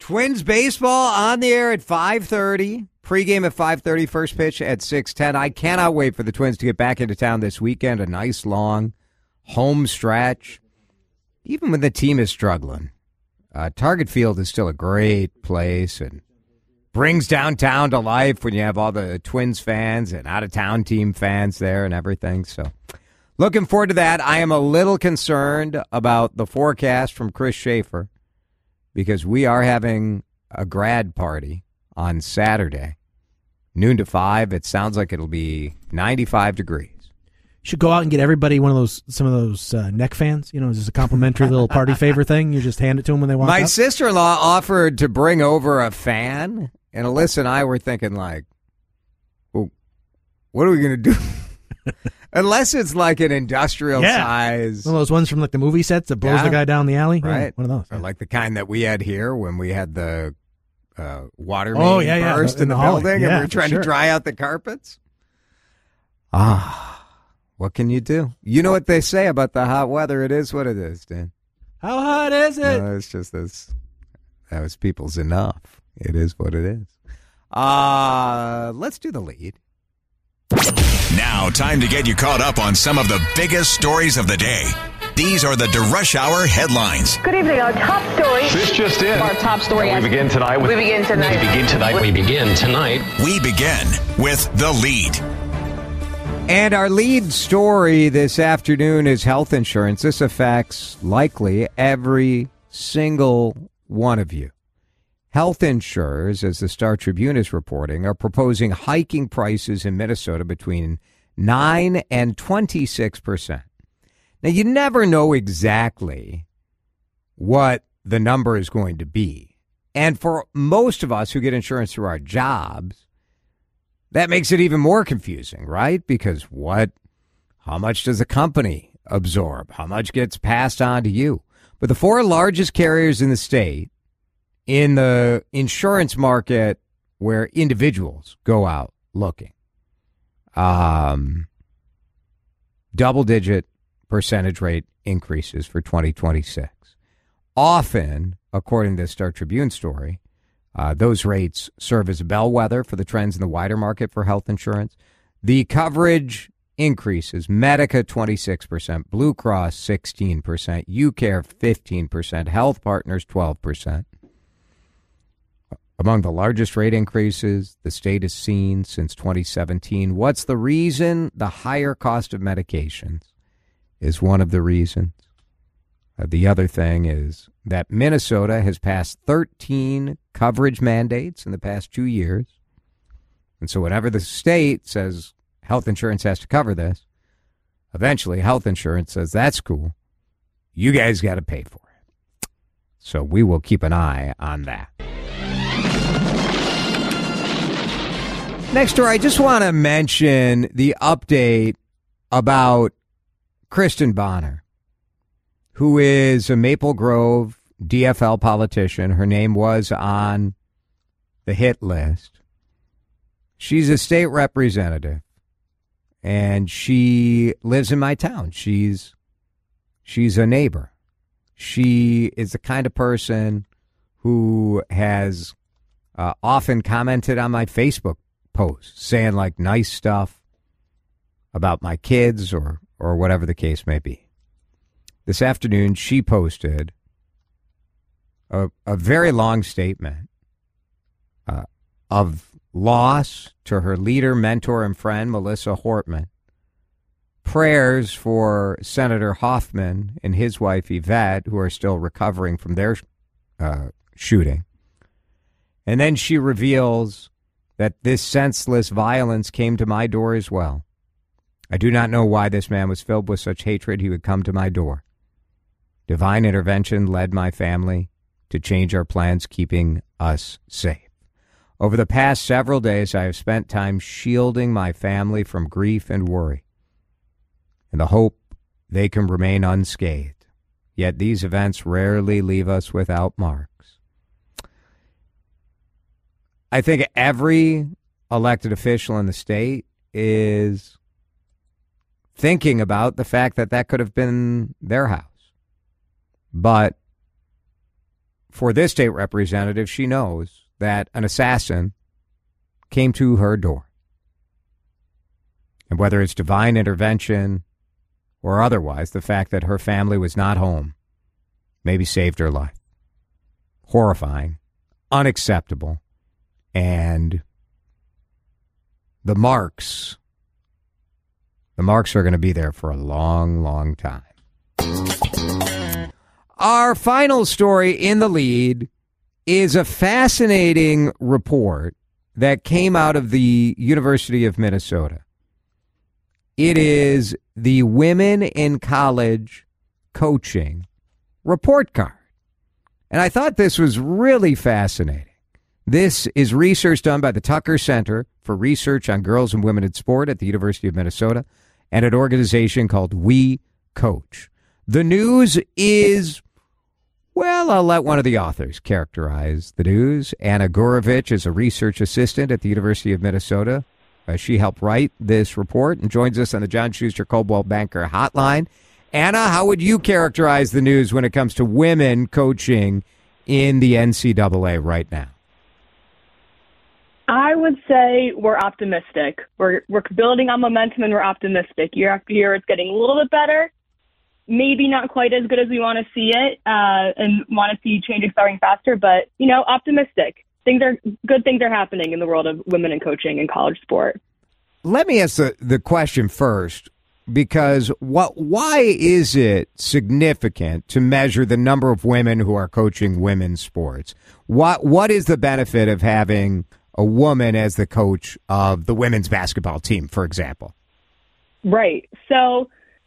Twins baseball on the air at 5:30. Pregame at 5:30. First pitch at 6:10. I cannot wait for the Twins to get back into town this weekend. A nice long home stretch. Even when the team is struggling, Target Field is still a great place and brings downtown to life when you have all the Twins fans and out-of-town team fans there and everything. So looking forward to that. I am a little concerned about the forecast from Chris Schaefer, because we are having a grad party on Saturday, noon to 5. It sounds like it'll be 95 degrees. You should go out and get everybody some of those neck fans. You know, it's just a complimentary little party favor thing. You just hand it to them when they walk My up. sister-in-law offered to bring over a fan, and Alyssa and I were thinking, like, well, what are we going to do? Unless it's like an industrial size. One of those ones from like the movie sets that blows the guy down the alley. Right. Yeah, one of those. Or like the kind that we had here when we had the water main burst in the building and we were trying to dry out the carpets. What can you do? You know what they say about the hot weather. It is what it is, Dan. How hot is it? No, it's just this. That was people's enough. It is what it is. Let's do the lead. Now, time to get you caught up on some of the biggest stories of the day. These are the DeRush Hour headlines. Good evening. Our top story. This just in. Our top story. We begin tonight. We begin tonight. We begin with the lead. And our lead story this afternoon is health insurance. This affects likely every single one of you. Health insurers, as the Star Tribune is reporting, are proposing hiking prices in Minnesota between 9 and 26%. Now, you never know exactly what the number is going to be. And for most of us who get insurance through our jobs, that makes it even more confusing, right? Because how much does a company absorb? How much gets passed on to you? But the four largest carriers in the state, in the insurance market where individuals go out looking, double-digit percentage rate increases for 2026. Often, according to the Star Tribune story, those rates serve as a bellwether for the trends in the wider market for health insurance. The coverage increases: Medica 26%, Blue Cross 16%, UCare 15%, Health Partners 12%. Among the largest rate increases the state has seen since 2017. What's the reason? The higher cost of medications is one of the reasons. The other thing is that Minnesota has passed 13 coverage mandates in the past 2 years. And so whenever the state says health insurance has to cover this, eventually health insurance says, that's cool. You guys got to pay for it. So we will keep an eye on that. Next story, I just want to mention the update about Kristen Bonner, who is a Maple Grove DFL politician. Her name was on the hit list. She's a state representative, and she lives in my town. She's a neighbor. She is the kind of person who has often commented on my Facebook posts, saying like nice stuff about my kids or whatever the case may be. This afternoon, she posted a very long statement of loss to her leader, mentor, and friend, Melissa Hortman. Prayers for Senator Hoffman and his wife, Yvette, who are still recovering from their shooting. And then she reveals that this senseless violence came to my door as well. I do not know why this man was filled with such hatred he would come to my door. Divine intervention led my family to change our plans, keeping us safe. Over the past several days, I have spent time shielding my family from grief and worry, in the hope they can remain unscathed. Yet these events rarely leave us without marks. I think every elected official in the state is thinking about the fact that that could have been their house. But for this state representative, she knows that an assassin came to her door. And whether it's divine intervention or otherwise, the fact that her family was not home maybe saved her life. Horrifying, unacceptable, and the marks are going to be there for a long, long time. Our final story in the lead is a fascinating report that came out of the University of Minnesota. It is the Women in College Coaching report card. And I thought this was really fascinating. This is research done by the Tucker Center for Research on Girls and Women in Sport at the University of Minnesota and an organization called We Coach. The news is, well, I'll let one of the authors characterize the news. Anna Gurovich is a research assistant at the University of Minnesota. She helped write this report and joins us on the John Schuster Coldwell Banker Hotline. Anna, how would you characterize the news when it comes to women coaching in the NCAA right now? I would say we're optimistic. We're building on momentum and we're optimistic. Year after year, it's getting a little bit better. Maybe not quite as good as we want to see it and want to see change accelerating faster, but, optimistic. Good things are happening in the world of women in coaching and college sport. Let me ask the question first, because why is it significant to measure the number of women who are coaching women's sports? What is the benefit of having a woman as the coach of the women's basketball team, for example? Right. So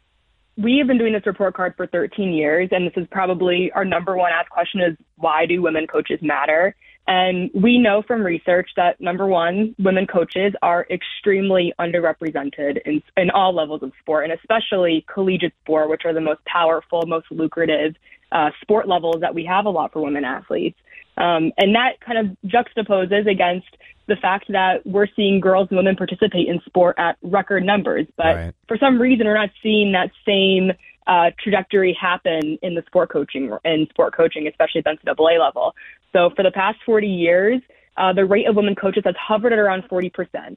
we have been doing this report card for 13 years, and this is probably our number one asked question is, why do women coaches matter? And we know from research that, number one, women coaches are extremely underrepresented in all levels of sport, and especially collegiate sport, which are the most powerful, most lucrative sport levels that we have a lot for women athletes. And that kind of juxtaposes against the fact that we're seeing girls and women participate in sport at record numbers. But for some reason, we're not seeing that same trajectory happen in the sport coaching, especially at the NCAA level. So for the past 40 years, the rate of women coaches has hovered at around 40%.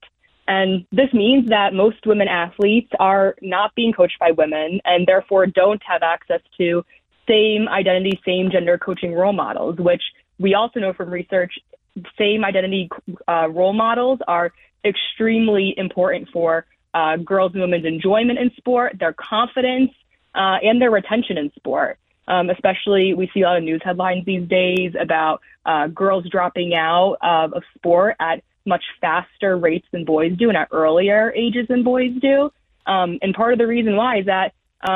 And this means that most women athletes are not being coached by women and therefore don't have access to same identity, same gender coaching role models, which we also know from research, same identity role models are extremely important for girls and women's enjoyment in sport, their confidence, and their retention in sport. Especially, we see a lot of news headlines these days about girls dropping out of sport at much faster rates than boys do and at earlier ages than boys do. And part of the reason why is that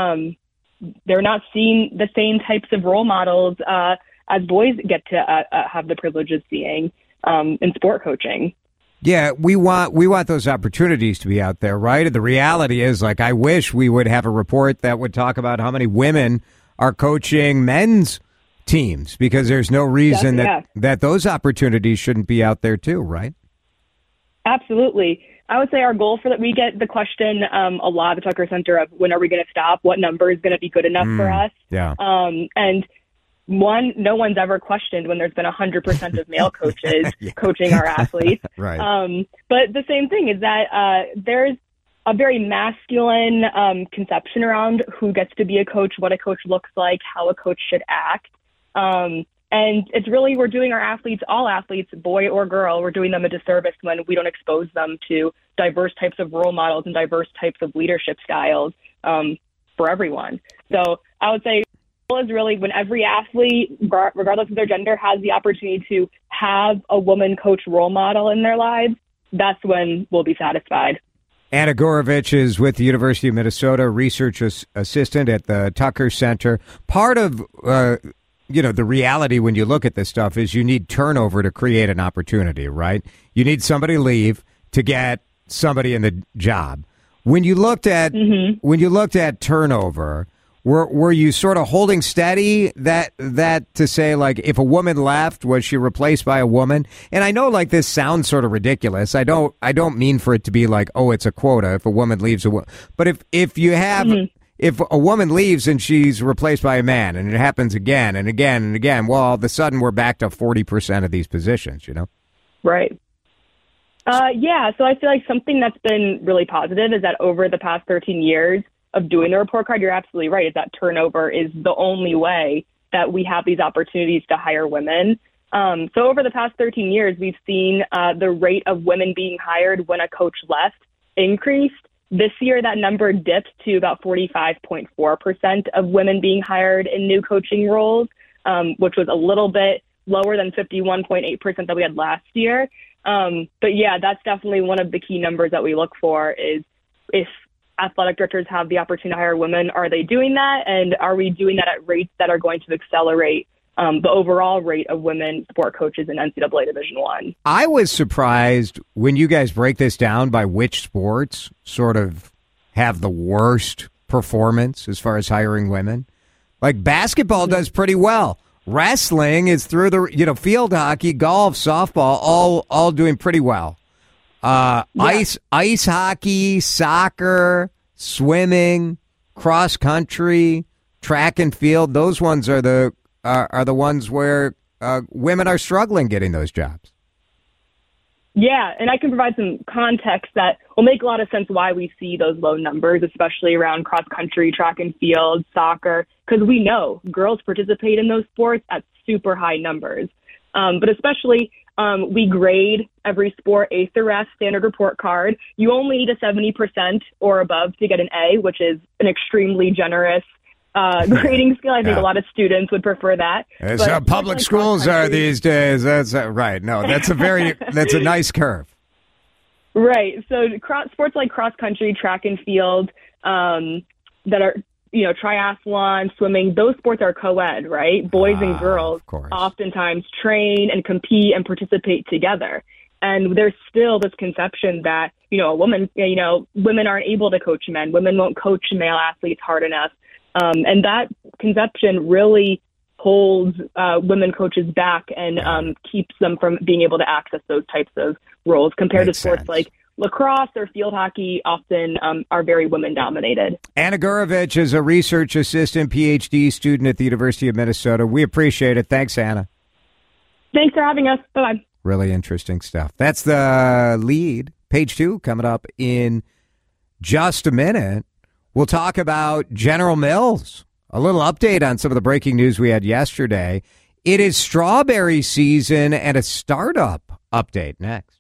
they're not seeing the same types of role models as boys get to have the privilege of seeing in sport coaching. Yeah, we want those opportunities to be out there, right? And the reality is, I wish we would have a report that would talk about how many women are coaching men's teams, because there's no reason that those opportunities shouldn't be out there too, right? Absolutely. I would say our goal for that, we get the question a lot at the Tucker Center of when are we going to stop? What number is going to be good enough for us? Yeah. And no one's ever questioned when there's been 100% of male coaches coaching our athletes. Right. But the same thing is that there's a very masculine conception around who gets to be a coach, what a coach looks like, how a coach should act. And it's really, we're doing our athletes, all athletes, boy or girl, we're doing them a disservice when we don't expose them to diverse types of role models and diverse types of leadership styles for everyone. So I would say is really when every athlete, regardless of their gender, has the opportunity to have a woman coach role model in their lives, that's when we'll be satisfied. Anna Gurovich is with the University of Minnesota, research assistant at the Tucker Center. Part of, the reality when you look at this stuff is you need turnover to create an opportunity, right? You need somebody to leave to get somebody in the job. When you looked at turnover, were you sort of holding steady that to say, if a woman left, was she replaced by a woman? And I know this sounds sort of ridiculous. I don't mean for it to be it's a quota if a woman leaves but if you have if a woman leaves and she's replaced by a man, and it happens again and again and again, well, all of a sudden we're back to 40% of these positions, you know? Right. Yeah, so I feel like something that's been really positive is that over the past 13 years of doing the report card, you're absolutely right, is that turnover is the only way that we have these opportunities to hire women. So over the past 13 years, we've seen the rate of women being hired when a coach left increased. This year, that number dipped to about 45.4% of women being hired in new coaching roles, which was a little bit lower than 51.8% that we had last year. But yeah, that's definitely one of the key numbers that we look for is if athletic directors have the opportunity to hire women, are they doing that? And are we doing that at rates that are going to accelerate the overall rate of women sport coaches in NCAA Division I? I was surprised when you guys break this down by which sports sort of have the worst performance as far as hiring women. Like basketball does pretty well. Wrestling is through the, field hockey, golf, softball, all doing pretty well. Ice hockey, soccer, swimming, cross country, track and field. Those ones are the ones where women are struggling getting those jobs. Yeah, and I can provide some context that will make a lot of sense why we see those low numbers, especially around cross country, track and field, soccer, because we know girls participate in those sports at super high numbers. But especially we grade every sport A through F standard report card. You only need a 70% or above to get an A, which is an extremely generous grading scale. I think a lot of students would prefer that. That's how public schools are these days. That's right. No, that's a nice curve. Right. So sports like cross country, track and field, that are, triathlon, swimming, those sports are co-ed, right? Boys and girls oftentimes train and compete and participate together. And there's still this conception that, a woman, women aren't able to coach men. Women won't coach male athletes hard enough. And that conception really holds women coaches back and keeps them from being able to access those types of roles compared to sports like lacrosse or field hockey often are very women-dominated. Anna Gurovich is a research assistant, PhD student at the University of Minnesota. We appreciate it. Thanks, Anna. Thanks for having us. Bye-bye. Really interesting stuff. That's the lead. Page 2 coming up in just a minute. We'll talk about General Mills. A little update on some of the breaking news we had yesterday. It is strawberry season and a startup update next.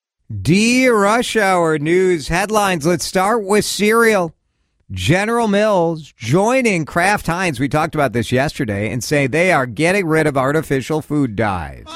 Rush Hour News headlines. Let's start with cereal. General Mills joining Kraft Heinz, we talked about this yesterday, and say they are getting rid of artificial food dyes.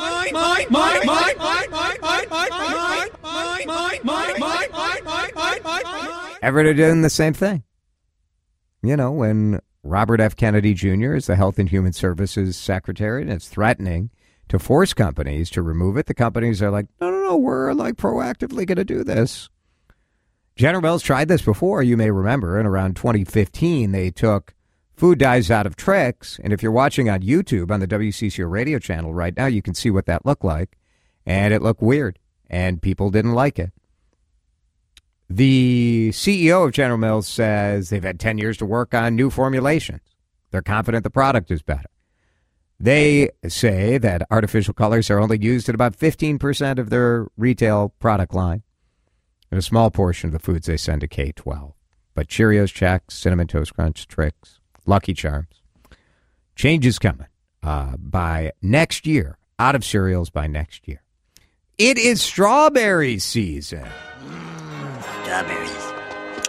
Everett doing the same thing. When Robert F. Kennedy Jr. is the Health and Human Services Secretary and is threatening to force companies to remove it, the companies are like, no, we're proactively going to do this. General Mills tried this before, you may remember, in around 2015. They took food dyes out of Trix, and if you're watching on YouTube on the WCCO radio channel right now, you can see what that looked like, and it looked weird, and people didn't like it. The CEO of General Mills says they've had 10 years to work on new formulations. They're confident the product is better. They say that artificial colors are only used in about 15% of their retail product line and a small portion of the foods they send to K-12. But Cheerios, Chex, Cinnamon Toast Crunch, Trix, Lucky Charms. Change is coming by next year, out of cereals by next year. It is strawberry season. Strawberries.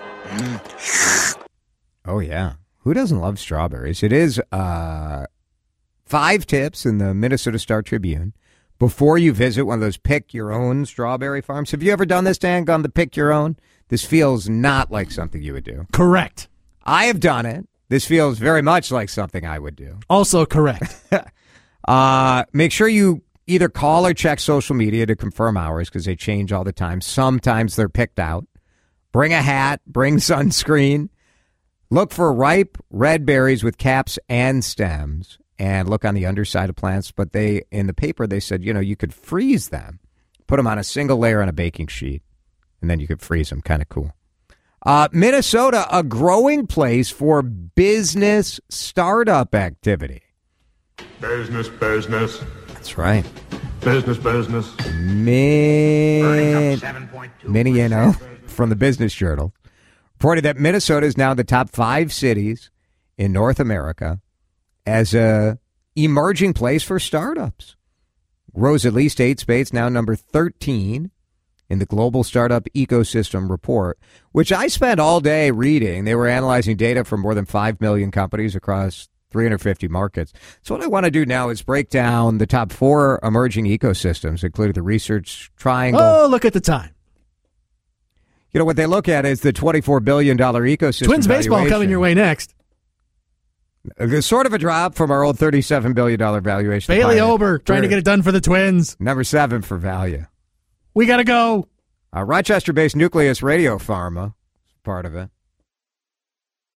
Oh, yeah. Who doesn't love strawberries? It is 5 tips in the Minnesota Star Tribune before you visit one of those pick-your-own strawberry farms. Have you ever done this, Dan, gone to pick-your-own? This feels not like something you would do. Correct. I have done it. This feels very much like something I would do. Also correct. Make sure you either call or check social media to confirm hours because they change all the time. Sometimes they're picked out. Bring a hat. Bring sunscreen. Look for ripe red berries with caps and stems. And look on the underside of plants. But in the paper, they said, you could freeze them. Put them on a single layer on a baking sheet. And then you could freeze them. Kind of cool. Minnesota, a growing place for business startup activity. Business, business. That's right. Business, business. Miniano from the Business Journal reported that Minnesota is now the top 5 cities in North America as a emerging place for startups. Rose at least 8 spaces, now number 13 in the Global Startup Ecosystem Report, which I spent all day reading. They were analyzing data from more than 5 million companies across 350 markets. So what I want to do now is break down the top 4 emerging ecosystems, including the Research Triangle. Oh, look at the time. You know, what they look at is the $24 billion ecosystem. Twins baseball coming your way next. There's sort of a drop from our old $37 billion valuation. Bailey Ober trying to get it done for the Twins. Number 7 for value. We got to go. Rochester-based Nucleus Radio Pharma, part of it.